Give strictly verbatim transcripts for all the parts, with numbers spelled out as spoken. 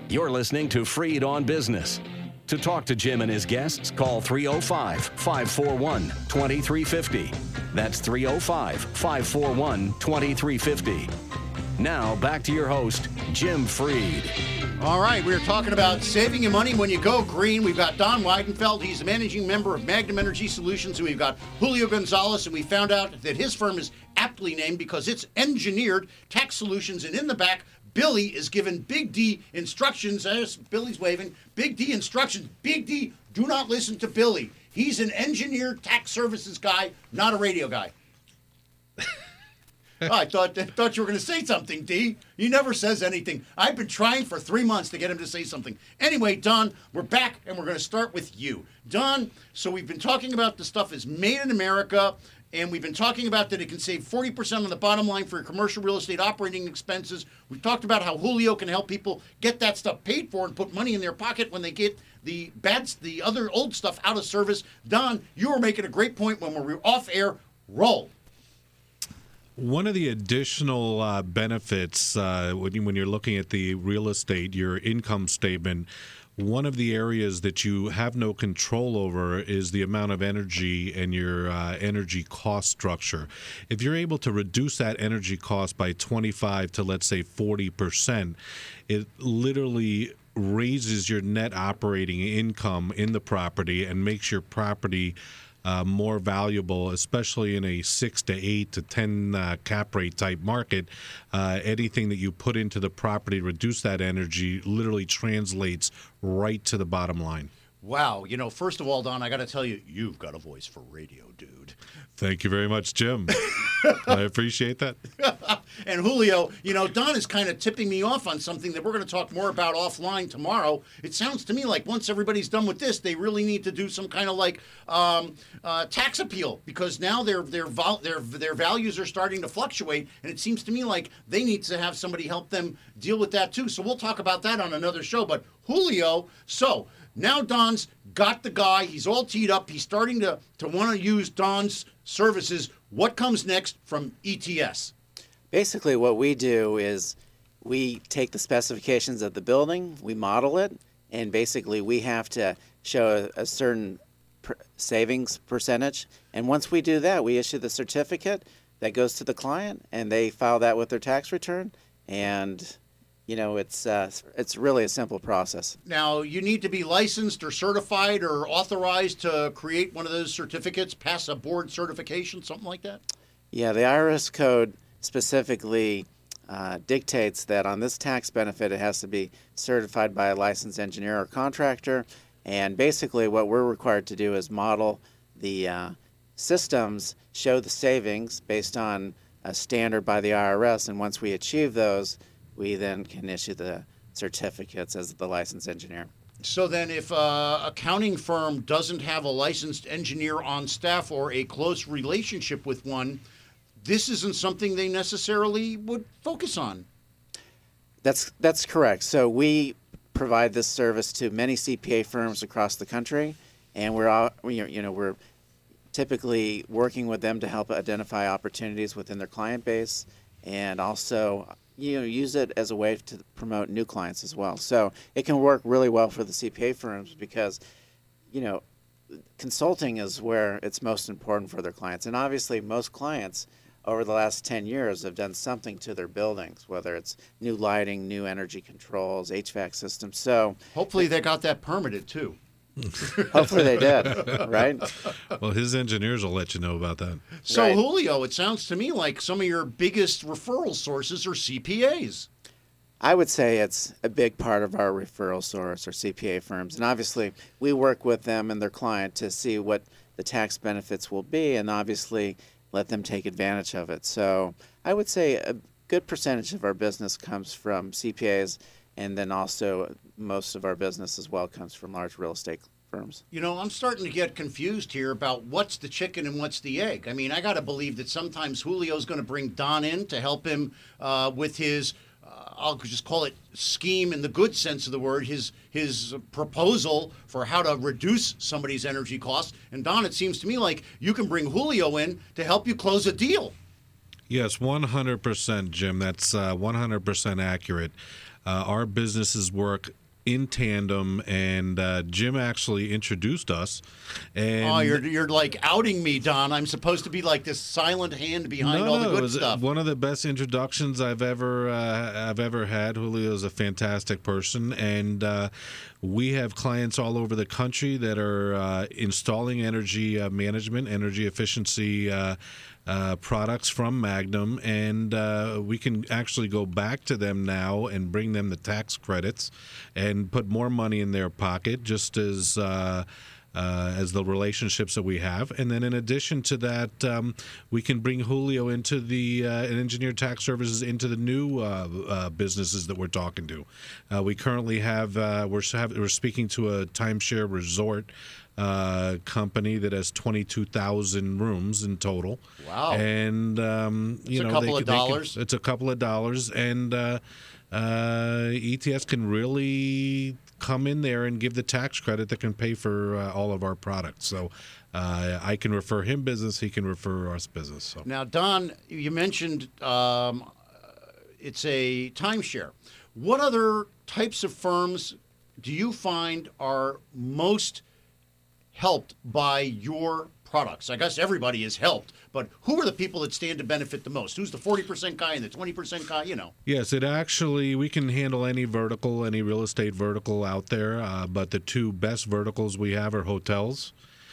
You're listening to Freed on Business. To talk to Jim and his guests, call three oh five, five four one, two three five oh. That's three oh five, five four one, two three five oh. Now, back to your host, Jim Freed. All right, we're talking about saving you money when you go green. We've got Don Weidenfeld. He's a managing member of Magnum Energy Solutions. And we've got Julio Gonzalez, and we found out that his firm is aptly named because it's engineered tax solutions. And in the back, Billy is giving Big D instructions. There's Billy's waving. Big D instructions. Big D, do not listen to Billy. He's an engineered tax services guy, not a radio guy. Oh, I thought I thought you were going to say something, D. He never says anything. I've been trying for three months to get him to say something. Anyway, Don, we're back, and we're going to start with you. Don, so we've been talking about the stuff is made in America, and we've been talking about that it can save forty percent on the bottom line for your commercial real estate operating expenses. We've talked about how Julio can help people get that stuff paid for and put money in their pocket when they get the bad, the other old stuff out of service. Don, you were making a great point when we were off air. Roll. One of the additional uh, benefits uh, when, you, when you're looking at the real estate, your income statement, one of the areas that you have no control over is the amount of energy and your uh, energy cost structure. If you're able to reduce that energy cost by twenty-five to, let's say, forty percent, it literally raises your net operating income in the property and makes your property Uh, more valuable, especially in a six to eight to ten uh, cap rate type market. Uh, anything that you put into the property, reduce that energy, literally translates right to the bottom line. Wow. You know, first of all, Don, I got to tell you, you've got a voice for radio, dude. Thank you very much, Jim. I appreciate that. And Julio, you know, Don is kind of tipping me off on something that we're going to talk more about offline tomorrow. It sounds to me like once everybody's done with this, they really need to do some kind of like um, uh, tax appeal, because now their their vol- their their values are starting to fluctuate, and it seems to me like they need to have somebody help them deal with that too. So we'll talk about that on another show. But Julio, so now Don's got the guy. He's all teed up. He's starting to, to want to use Don's services. What comes next from E T S? Basically, what we do is we take the specifications of the building, we model it, and basically we have to show a, a certain per savings percentage. And once we do that, we issue the certificate that goes to the client, and they file that with their tax return. And you know, it's uh, it's really a simple process. Now, you need to be licensed or certified or authorized to create one of those certificates, pass a board certification, something like that? Yeah, the I R S code specifically uh, dictates that on this tax benefit, it has to be certified by a licensed engineer or contractor. And basically what we're required to do is model the uh, systems, show the savings based on a standard by the I R S. And once we achieve those, we then can issue the certificates as the licensed engineer. So then if an accounting firm doesn't have a licensed engineer on staff or a close relationship with one, this isn't something they necessarily would focus on. That's that's correct. So we provide this service to many C P A firms across the country, and we're all, you know we're typically working with them to help identify opportunities within their client base, and also you know use it as a way to promote new clients as well. So it can work really well for the C P A firms because you know consulting is where it's most important for their clients, and obviously most clients over the last ten years have done something to their buildings, whether it's new lighting, new energy controls, H V A C systems. So hopefully they got that permitted too. Hopefully they did, right? Well, his engineers will let you know about that. So Right. Julio, it sounds to me like some of your biggest referral sources are C P As. I would say it's a big part of our referral source or C P A firms. And obviously we work with them and their client to see what the tax benefits will be and obviously let them take advantage of it. So I would say a good percentage of our business comes from C P As, and then also most of our business as well comes from large real estate firms. You know, I'm starting to get confused here about what's the chicken and what's the egg. I mean, I got to believe that sometimes Julio's going to bring Don in to help him uh, with his, uh, I'll just call it scheme in the good sense of the word, his his proposal for how to reduce somebody's energy costs. And Don, it seems to me like you can bring Julio in to help you close a deal. Yes, one hundred percent, Jim. That's uh, one hundred percent accurate. Uh, our businesses work in tandem, and uh, Jim actually introduced us. And Oh, you're you're like outing me, Don. I'm supposed to be like this silent hand behind no, all the no, it good was stuff. one of the best introductions I've ever uh, I've ever had. Julio is a fantastic person, and uh, we have clients all over the country that are uh, installing energy uh, management, energy efficiency uh, uh, products from Magnum, and uh, we can actually go back to them now and bring them the tax credits and put more money in their pocket, just as. Uh, Uh, as the relationships that we have. And then in addition to that, um, we can bring Julio into the uh, and Engineered Tax Services into the new uh, uh, businesses that we're talking to. Uh, we currently have, uh, we're, have, we're speaking to a timeshare resort uh, company that has twenty-two thousand rooms in total. Wow. And, um, you It's a know, couple they, of they can- dollars. it's a couple of dollars. And uh, uh, E T S can really come in there and give the tax credit that can pay for uh, all of our products. So uh, I can refer him business, he can refer us business. So Now, Don, you mentioned um, it's a timeshare. What other types of firms do you find are most helped by your products? I guess everybody is helped, but who are the people that stand to benefit the most? Who's the forty percent guy and the twenty percent guy, you know? yes, it actually, we can handle any vertical, any real estate vertical out there, uh, but the two best verticals we have are hotels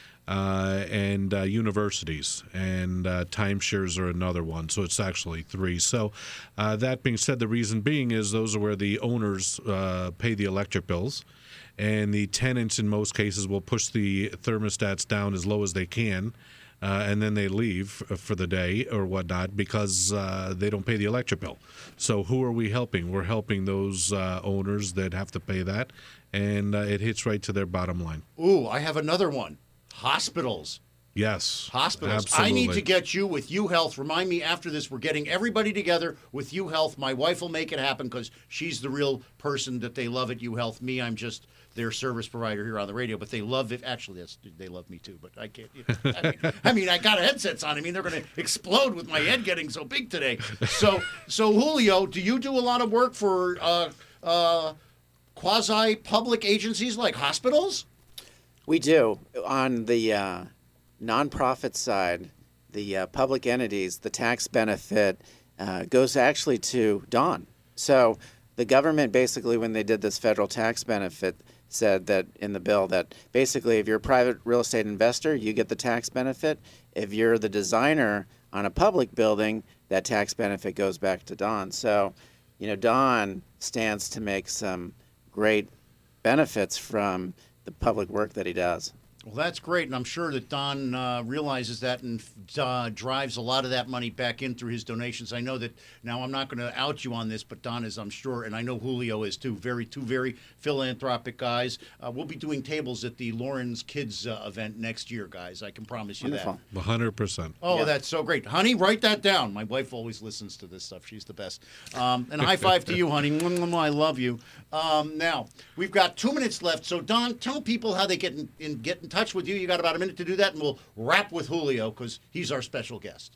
uh, and uh, universities, and uh, timeshares are another one. So it's actually three. So uh, that being said, the reason being is those are where the owners uh, pay the electric bills, and the tenants in most cases will push the thermostats down as low as they can. Uh, and then they leave for the day or whatnot because uh, they don't pay the electric bill. So who are we helping? We're helping those uh, owners that have to pay that, and uh, it hits right to their bottom line. Ooh, I have another one. Hospitals. Yes. Hospitals. Absolutely. I need to get you with U Health. Remind me after this, we're getting everybody together with U Health. My wife will make it happen because she's the real person that they love at U Health. Me, I'm just their service provider here on the radio, but they love it. Actually, that's, they love me too, but I can't. You know, I, mean, I mean, I got headsets on. I mean, they're going to explode with my head getting so big today. So, so Julio, do you do a lot of work for uh, uh, quasi-public agencies like hospitals? We do. On the uh, nonprofit side, the uh, public entities, the tax benefit uh, goes actually to Don. So the government basically, when they did this federal tax benefit, said that in the bill that basically if you're a private real estate investor, you get the tax benefit. If you're the designer on a public building, that tax benefit goes back to Don. So, you know, Don stands to make some great benefits from the public work that he does. Well, that's great, and I'm sure that Don uh, realizes that and uh, drives a lot of that money back in through his donations. I know that now I'm not going to out you on this, but Don is, I'm sure, and I know Julio is too. Very, two very philanthropic guys. Uh, we'll be doing tables at the Lawrence Kids uh, event next year, guys. I can promise you Wonderful. that. one hundred percent. Oh, Yeah. that's so great. Honey, write that down. My wife always listens to this stuff. She's the best. Um, and a high five to you, honey. Mwah, mwah, mwah. I love you. Um, now, we've got two minutes left. So, Don, tell people how they get in, in, get in touch with you. You got about a minute to do that, and we'll wrap with Julio because he's our special guest.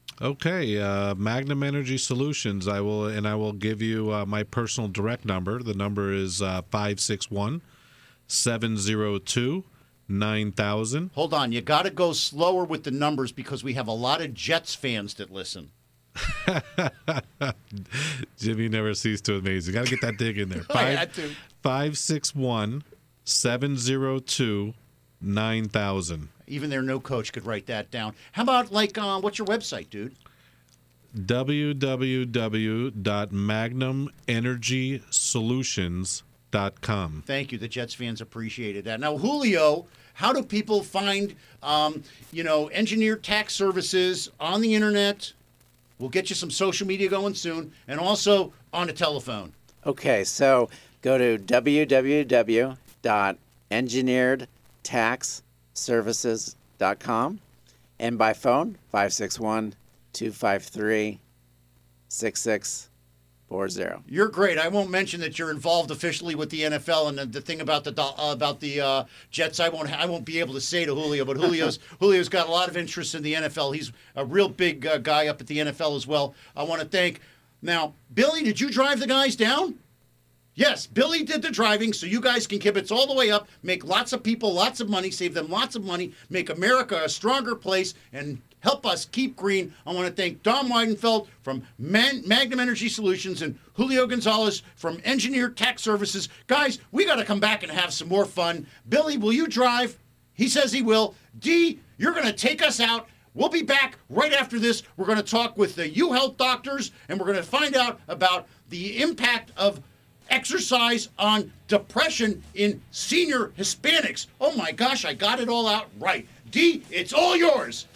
Okay, uh, Magnum Energy Solutions. I will, and I will give you uh, my personal direct number. The number is uh, five six one, seven zero two, nine thousand. Hold on. You got to go slower with the numbers because we have a lot of Jets fans that listen. Jimmy never ceased to amaze. You got to get that dig in there. I had to. five six one, seven zero two, nine thousand. Even their no coach could write that down. How about, like, uh, what's your website, dude? w w w dot magnum energy solutions dot com. Thank you. The Jets fans appreciated that. Now, Julio, how do people find, um, you know, Engineered Tax Services on the internet? We'll get you some social media going soon, and also on a telephone. Okay, so go to w w w dot engineered tax services dot com and by phone five six one, two five three, six six four zero. You're great. I won't mention that you're involved officially with the N F L, and the, the thing about the do- uh, about the uh, Jets, I won't I won't be able to say to Julio. But Julio's Julio's got a lot of interest in the N F L. He's a real big uh, guy up at the N F L as well. I want to thank. Now, Billy, did you drive the guys down? Yes, Billy did the driving, so you guys can kibitz all the way up, make lots of people lots of money, save them lots of money, make America a stronger place, and help us keep green. I want to thank Don Weidenfeld from Man- Magnum Energy Solutions and Julio Gonzalez from Engineered Tax Services. Guys, we got to come back and have some more fun. Billy, will you drive? He says he will. D, you're going to take us out. We'll be back right after this. We're going to talk with the U-Health doctors, and we're going to find out about the impact of exercise on depression in senior Hispanics. Oh my gosh, I got it all out right. D, it's all yours.